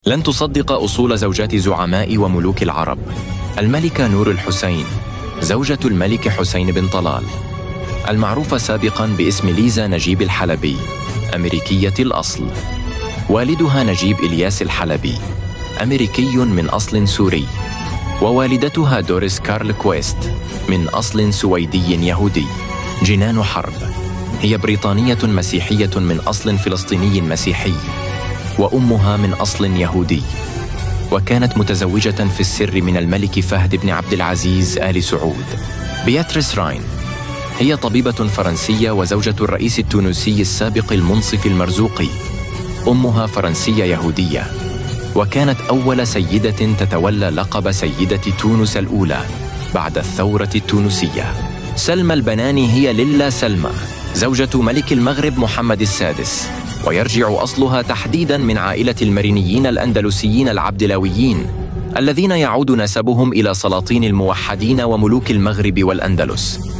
لن تصدق أصول زوجات زعماء وملوك العرب. الملكة نور الحسين زوجة الملك حسين بن طلال، المعروفة سابقاً باسم ليزا نجيب الحلبي، أمريكية الأصل. والدها نجيب إلياس الحلبي، أمريكي من أصل سوري، ووالدتها دوريس كارل كويست من أصل سويدي يهودي. جنان حرب، هي بريطانية مسيحية من أصل فلسطيني مسيحي، وأمها من أصل يهودي، وكانت متزوجة في السر من الملك فهد بن عبد العزيز آل سعود. بياتريس راين هي طبيبة فرنسية وزوجة الرئيس التونسي السابق المنصف المرزوقي. أمها فرنسية يهودية، وكانت أول سيدة تتولى لقب سيدة تونس الأولى بعد الثورة التونسية. سلمى البناني هي ليلا سلمى زوجة ملك المغرب محمد السادس، ويرجع أصلها تحديداً من عائلة المرينيين الأندلسيين العبدلاويين الذين يعود نسبهم إلى سلاطين الموحدين وملوك المغرب والأندلس.